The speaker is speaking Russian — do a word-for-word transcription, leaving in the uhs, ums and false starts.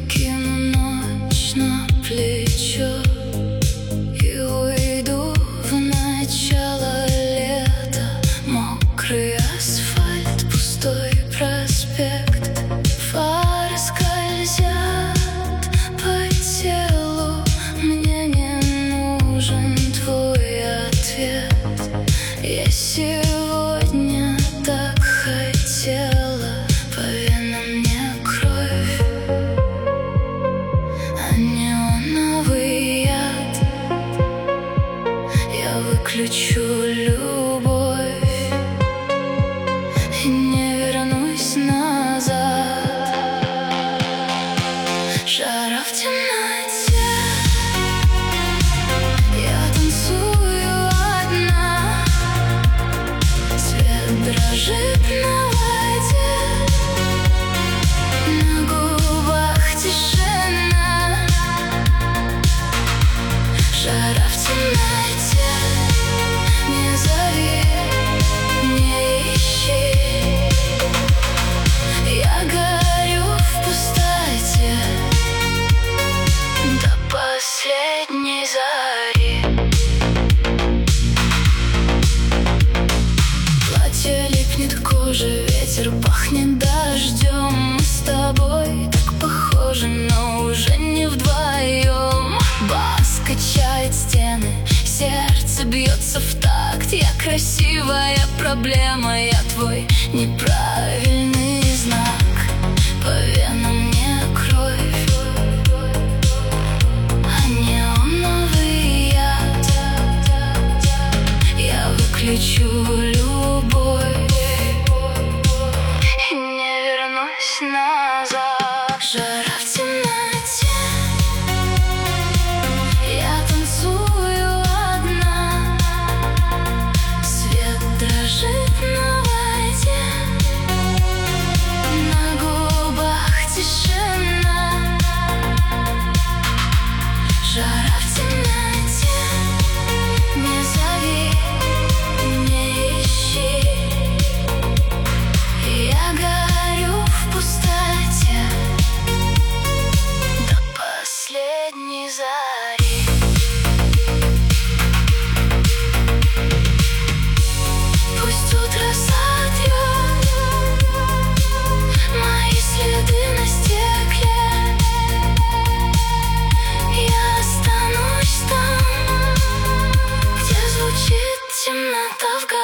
Кину ночь на плечо и уйду в начало лета. Мокрый асфальт, пустой проспект, фары скользят по телу. Мне не нужен твой ответ. Я сегодня так хотела, по венам мне кровь, а неоновый яд. Я выключу любовь и не вернусь назад. Жара в темноте, я танцую одна. Свет дрожит на воде, на губах тишина. Жара в темноте, не зови, не ищи. Я горю в пустоте до последней зари. Платье липнет к коже, ветер пахнет дождем. Мы с тобой так похожи, но уже не вдвоем. Бас качает стены, сердце бьется в такт. Я красивая проблема, я твой неправильный знак. По венам мне кровь, а неоновый яд. Я выключу любовь и не вернусь назад. Жара в темноте, я танцую одна. Свет дрожит на воде, на губах тишина. Жара в темноте, не зови, не ищи. Я горю в пустоте до последней зари. Пусть утро сотрет мои следы на стекле. Я останусь там, где звучит темнота в голове.